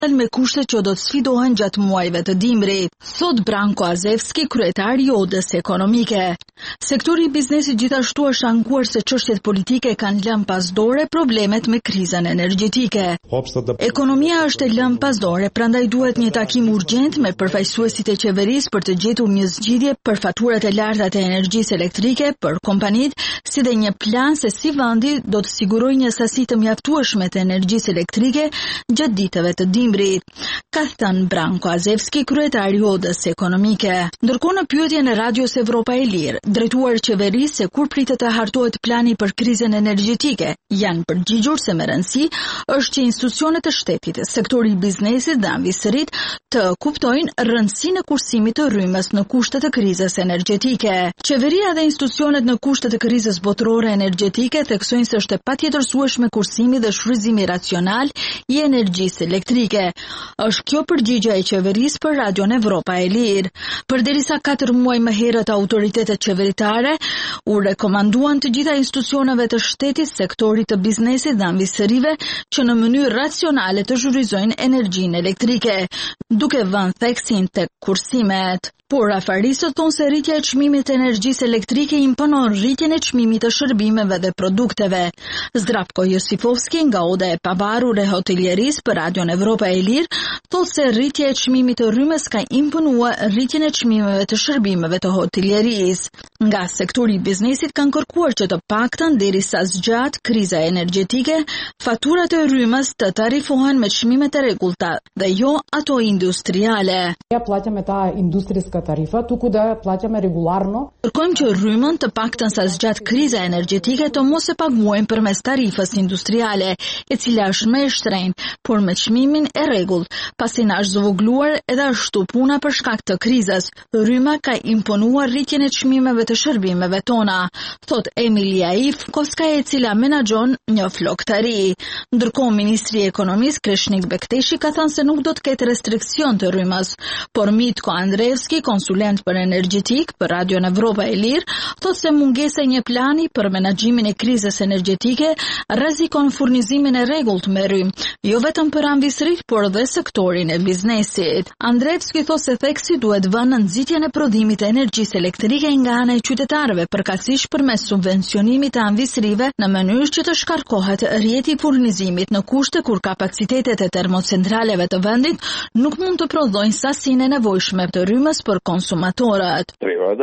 me kushte që do të sfidohen gjatë muajve të dimrit, thot Branko Azevski, kryetari i Odës Ekonomike. Sektori i biznesit gjithashtu është ankuar se çështjet politike kanë lënë pas dore problemet me krizën energjetike. Ekonomia është e lënë pas dore, prandaj duhet një takim urgjent me përfaqësuesit e qeverisë për të gjetur një zgjidhje për faturat e larta të energjisë elektrike për kompanitë, si dhe një plan se si vendi do të sigurojë një sasi të mjaftueshme të energjisë elektrike gjatë ditëve të dimrit, ka thënë Branko Azevski, kryetari i Odës Ekonomike. Ndërkohë në pyetjen e Radios Evropa e Lirë, drejtuar qeverisë se kur pritet të hartohet plani për krizën energjetike, janë përgjigjur se me rëndësi është që institucionet e shtetit, sektori i biznesit dhe anëvisërit të kuptojnë rëndësinë e kursimit të rrymës në kushtet e krizës energjetike. Qeveria dhe institucionet në kushtet e krizës botërore energjetike theksojnë se është e patjetërsueshme kursimi dhe shfrytëzimi racional i energjisë elektrike. Është kjo përgjigjja e qeverisë për Radion Evropa e Lirë. Përderisa 4 muaj më herët autoritetet qeveritare u rekomanduan të gjitha institucioneve të shtetit, sektorit të biznesit dhe anëvisërive që në mënyrë racionale të zhurrizojnë energjinë elektrike, duke vënë theksin tek kursimet. Por afaristët thonë se rritja e çmimit të energjisë elektrike imponon rritjen e çmimit të shërbimeve dhe produkteve. Zdravko Josifovski nga Oda e pavarur e hotelierisë për Radion Evropa e Lirë thotë se rritja e çmimit të rrymës ka imponuar rritjen e çmimeve të shërbimeve të hotelierisë. Nga sektori i biznesit kanë kërkuar që të paktën derisa zgjat kriza energjetike, faturat e rrymës të tarifohen me çmimet e rregullta dhe jo ato industriale. Ja plaćаме ta industrijska tarifa, tuku da plaćаме regularno. Kërkojmë që rrymën të paktën sa zgjat kriza energjetike të mos e paguajmë përmes tarifës industriale, e cila është më e shtrenjtë, por me çmimin e rregullt, pasi na është zvogluar edhe ashtu puna për shkak të krizës. Rryma ka imponuar rritjen e çmimeve të shërbimeve tona, thot Emilia Ivkovska, e cila menaxhon një flok të ri. Ndërkohë ministri i ekonomisë Kreshnik Bekteshi ka thënë se nuk do të ketë restriksion të rrymës, por Mitko Andreevski, konsulent për energjetik për Radion Evropa e Lirë, thotë se mungesa e një plani për menaxhimin e krizës energjetike rrezikon furnizimin e rregullt me rrymë, jo vetëm për anëvisërit, por edhe sektorin e biznesit. Andreevski thotë se theksi duhet vënë në nxitjen e prodhimit të energjisë elektrike nga ana e qytetarëve, përkatësisht përmes subvencionimit të anëvisërive në mënyrë që të shkarkohet rrjeti i furnizimit në kushte kur kapacitetet e termocentraleve të vendit nuk mund të prodhojnë sasinë e nevojshme të rrymës për konsumatorët.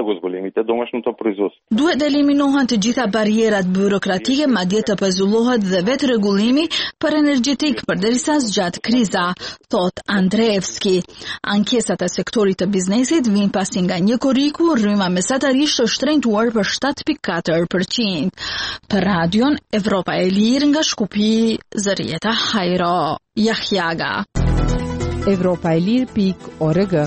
Duhet eliminohen të gjitha barierat burokratike, madje të pezullohet dhe vetë rregullimi për energjetik përderisa zgjat kriza, thot Andreevski. Ankesat e sektorit të biznesit vijnë pasi nga një koriku rryma mesatarisht është shtrenjtuar për 7.4%. Për Radion Evropa e Lirë nga Shkupi, Zërieta Hajro, Jahjaga. Evropaelir.org.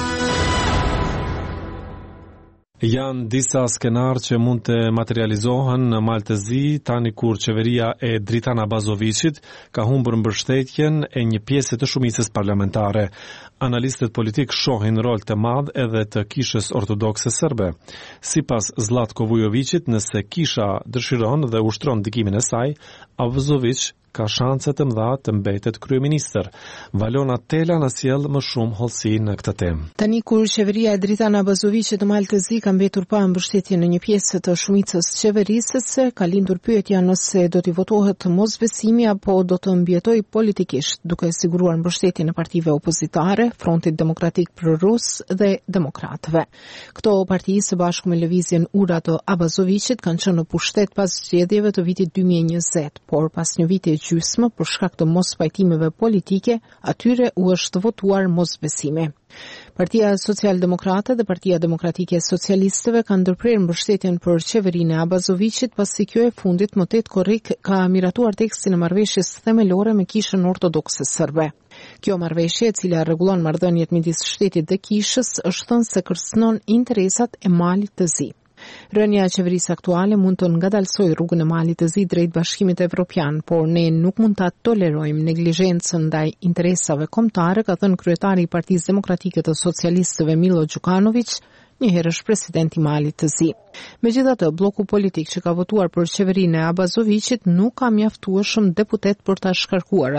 Janë disa skenar që mund të materializohen në Maltezi tani kur qeveria e Dritana Bazovicit ka humbur mbështetjen e një pjesë të shumicës parlamentare. Analistët politik shohin rol të madh edhe të kishës ortodokse serbe. Sipas Zlatko Vujovicit, nëse kisha dëshiron dhe ushtron ndikimin e saj, Bazovic ka shanse të mëdha të mbetet kryeministër. Valona Tela na sjell më shumë hollësi në këtë temë. Tani kur qeveria e Dritana Bazovicit në Maltezi ka mbetur pa mbështetje në një pjesë të shumicës qeverisës, ka lindur pyetja nëse do t'i votohet mosbesimi apo do të mbjetoj politikisht, duke siguruar mbështetjen e partive opozitare, Frontit Demokratik Prorus dhe Demokratëve. Këto parti së bashku me lëvizjen Ura të Abazovicit kanë qenë në pushtet pas zgjedhjeve të vitit 2020, por pas një viti gjysmë për shkak të mos pajtimeve politike, atyre u është votuar mosbesimi. Partia Socialdemokrate dhe Partia Demokratike Socialistëve kanë ndërprerë mbështetjen për qeverinë e Abazovicit pasi kjo e fundit më tet korrik ka miratuar tekstin e marrëveshjes themelore me kishën ortodokse serbe. Kjo marrëveshje, e cila rregullon marrëdhëniet midis shtetit dhe kishës, është thënë se kërcënon interesat e Malit të Zi. Rënia e qeverisë aktuale mund të ngadalsojë rrugën e Malit të Zi drejt Bashkimit Evropian, por ne nuk mund ta tolerojmë neglizhencën ndaj interesave kombëtare, ka thënë kryetari i Partisë Demokratike të Socialistëve Milo Đukanović, një herësh president i Malit të Zi. Megjithatë, bloku politik që ka votuar për qeverinë e Abazovicit nuk ka mjaftueshëm deputet për ta shkarkuar atë.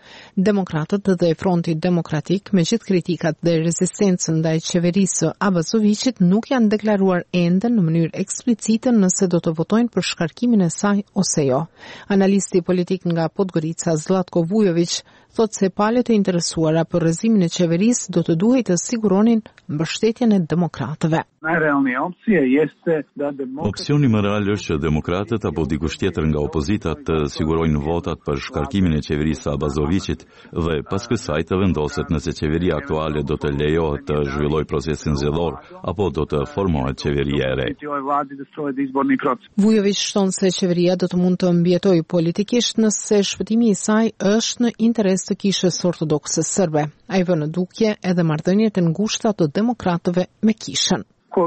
Demokratët dhe Fronti Demokratik, me gjithë kritikat dhe rezistencën ndaj qeverisë së Abazovicit, nuk janë deklaruar ende në mënyrë eksplicite nëse do të votojnë për shkarkimin e saj ose jo. Analisti politik nga Podgorica, Zlatko Vujović, thot se palët e interesuara për rrezimin e qeverisë do të duhej të siguronin mbështetjen e demokratëve. Opsioni më real është që demokratët apo dikush tjetër nga opozita të sigurojnë votat për shkarkimin e qeverisë së Abazovicit dhe pas kësaj të vendoset nëse qeveria aktuale do të lejohet të zhvillojë procesin zgjedhor apo do të formohet qeveria e re. Vujović shton se qeveria do të mund të mbijetojë politikisht nëse shpëtimi i saj është në interes të kishës ortodokse serbe. Ai vë në dukje edhe marrëdhëniet e ngushta të demokratëve me kishën.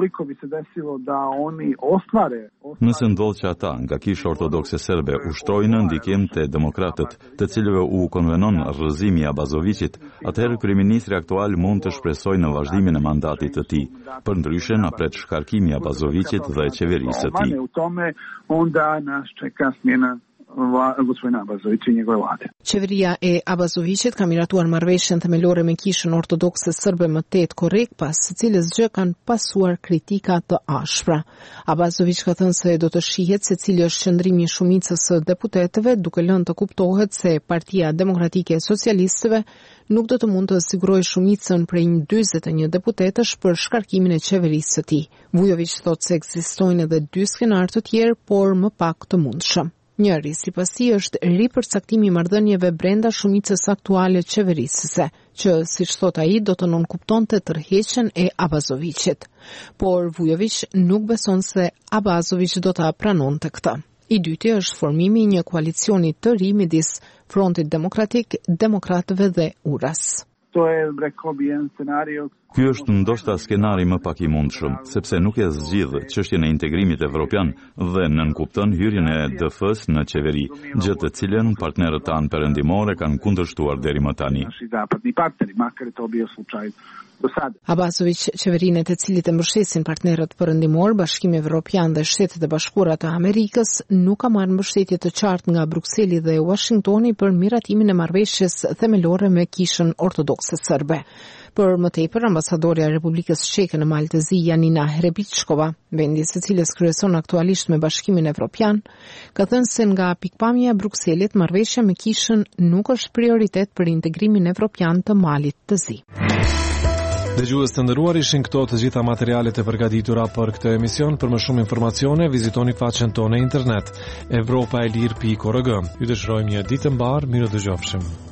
Nëse ndodh që ata nga kisha ortodokse serbe ushtrojnë ndikim te demokratët, të cilëve u konvenon rrëzimi i Abazovicit, atëherë kryeministri aktual mund të shpresojë në vazhdimin e mandatit të tij. Përndryshe na pret shkarkimi i Abazovicit dhe qeverisë së tij. Qeveria e Abazovicit ka miratuar marrëveshjen themelore me kishën ortodokse serbe më tetë korrekt, pas së cilës gjë kanë pasuar kritika të ashpra. Abazović ka thënë se do të shihet se cili është qëndrimi i shumicës së deputetëve, duke lënë të kuptohet se Partia Demokratike e Socialistëve nuk do të mund të sigurojë shumicën prej 41 deputetësh për shkarkimin e qeverisë së tij. Vujović thotë se ekzistojnë edhe 2 skenarë të tjerë, por më pak të mundshëm. Njëri, sipas tij, është ripërcaktimi i marrëdhënieve brenda shumicës aktuale qeverisëse, që, siç thot ai, do të nënkuptonte tërheqjen e Abazovicit. Por Vujović nuk beson se Abazović do ta pranonte këtë. I dyti është formimi i një koalicioni të ri midis Frontit Demokratik, Demokratëve dhe URAS. Ky është ndoshta skenari më pak i mundshëm, sepse nuk e zgjidh çështjen e integrimit evropian dhe nënkupton hyrjen e DF-s në qeveri, gjë të cilën partnerët tanë perëndimore kanë kundërshtuar deri më tani. Abazović, qeverinë të cilit e mbështesin partnerët perëndimor, Bashkimi Evropian dhe Shtetet e Bashkuara të Amerikës, nuk ka marrë mbështetje të qartë nga Brukseli dhe Washingtoni për miratimin e marrëveshjes themelore me kishën ortodokse serbe. Për më tepër, ambasadorja e Republikës Çeke në Maltezi, Janina Hrebičkova, vendi së cilës kryeson aktualisht me Bashkimin Evropian, ka thënë se nga pikpamja e Brukselit, marrëveshja me kishën nuk është prioritet për integrimin evropian të Malit të Zi. Dëgjues të nderuar, ishin këto të gjitha materialet e përgatitura për këtë emision. Për më shumë informacione, vizitoni faqen tonë në internet evropaelir.org. Ju dëshirojmë një ditë mbar, mirë dëgjofshim.